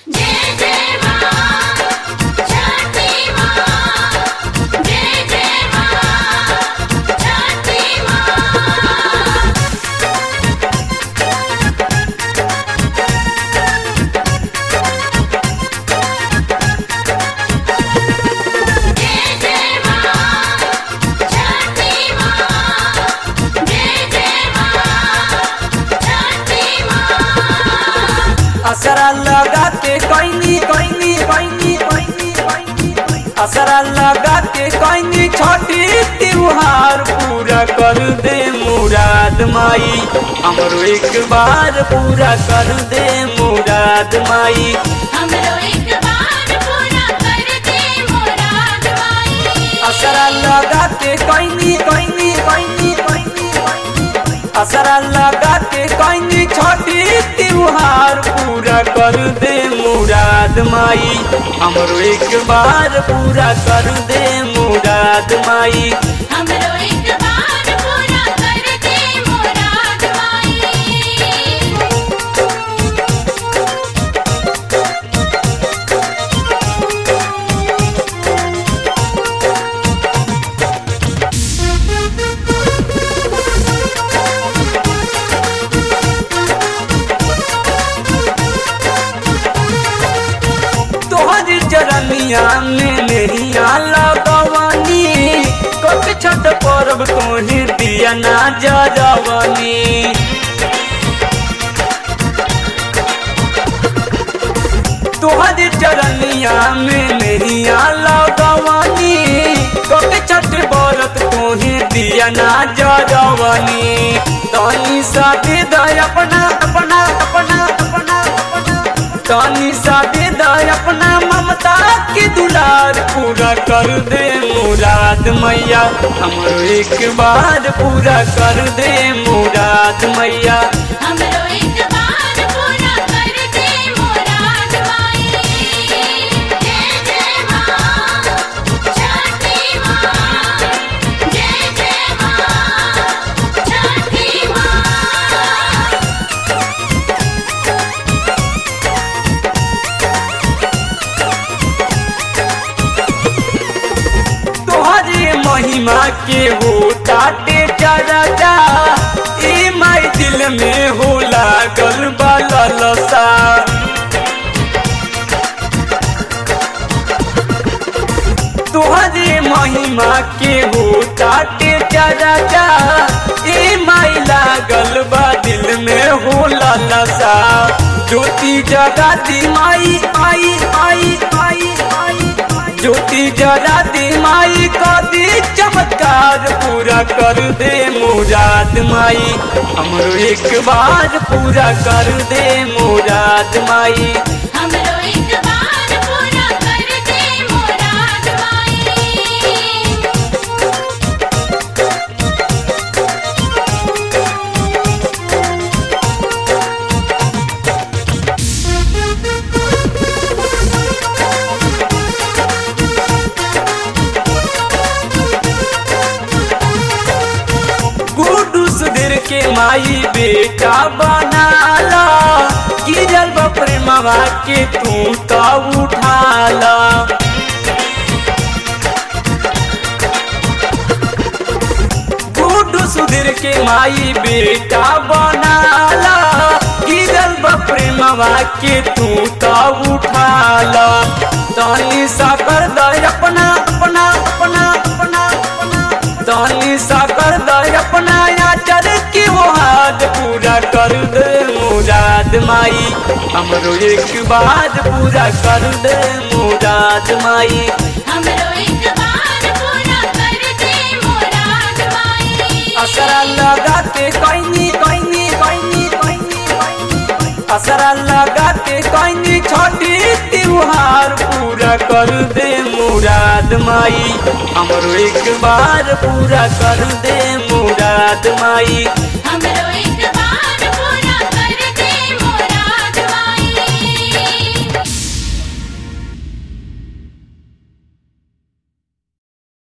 जय जय मां छठी मां जय जय मां छठी मां जय जय मां छठी मां जय जय मां छठी मां असरा लगा के कोइनी असरा लगा के कोइनी छोटी त्योहार पूरा कर दे मुराद माई हमरो एक बार पूरा कर दे मुराद माई हमरो एक बार पूरा कर दे मुराद माई असरा लगा के कोइनी असरा लगा के कोइनी छोटी त्योहार पूरा कर दे मुराद माई हमरो एक बार पूरा कर दे मुराद माई हमरो एक बार पूरा कर दे मुराद माई तोहरी चरनिया में नैया लगवानी कत छठ पर्व तोही दिया ना जरवानी तोहरी चरनिया में नैया लगवानी कत छठ व्रत तोही दिया ना जरवानी तनी सा दे दे अपना अपना अपना अपना तनी सा दे दे अपना ममता के दुलार पूरा कर दे मुराद मैया हमरो एक बार पूरा कर दे मुराद मैया हमरो एक बार पूरा कर दे मुराद माई जय जय मां छठी मां जय जय मां छठी मां तोहरे महिमा के हो ताटे चरचा ई माई दिल में हो लागल बा ललसा तोहरे महिमा के हो ताटे चरचा ई माई लागल बा दिल में हो ललसा ज्योति जगाती माई आई आई आई आई ज्योति जरा दी माई कदी चमत्कार पूरा कर दे मुराद माई हमरो एक बार पूरा कर दे मुराद माई हमरो एक बार पूरा कर दे मुराद माई गुड्डू सुधीर के माई बेटा बनाला गिरल बा प्रेमवा के तू तो उठाला गुड्डू सुधीर के माई बेटा बनाला गिरल बा प्रेमवा के तू तो उठाला तनी सा कर दे अपना अपना अपना अपना तनी सा कर दे अपना आचर की वो हाथ पूरा कर दे मुराद माई हमरो एक बार पूरा कर दे मुराद माई हमरो एक बार पूरा कर दे मुराद माई असरा लगा के असरा लगा के कोइनी छोटी त्योहार पूरा कर दे मुराद माई हमरो एक बार पूरा कर दे मुराद माई